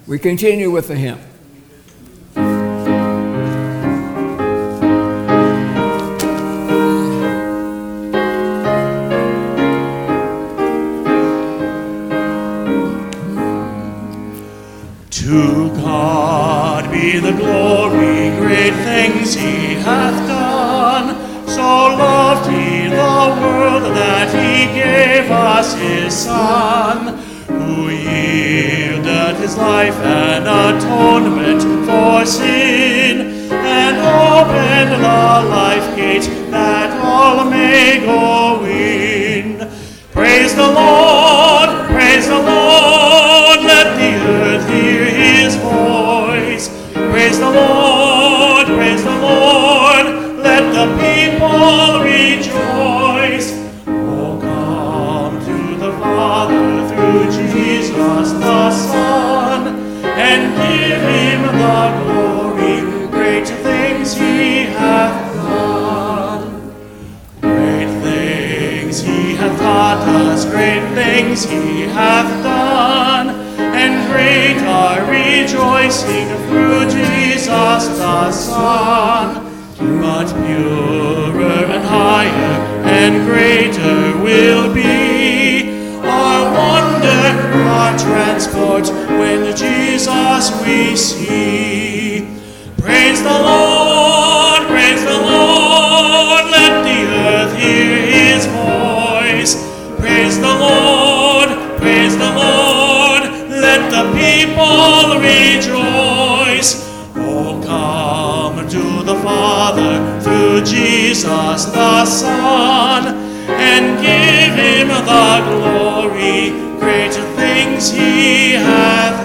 We continue with the hymn. To God be the glory, great things he hath done. So loved he the world that he gave us his Son, who yielded his life an atonement for sin, and opened the life gate that all may go in. Praise the Lord, let the earth hear his voice. Praise the Lord, let the people rejoice. Oh, come to the Father through Jesus the Son, and give him the glory, great things he hath done. Great things he hath taught us, great things he hath done, and great our rejoicing through Jesus the Son. But purer and higher and greater will be our wonder, our transport, when Jesus we see. Praise the Lord, let the earth hear his voice. Praise the Lord, let the people rejoice. Oh, come to the Father through Jesus the Son, and give him the glory, great things he hath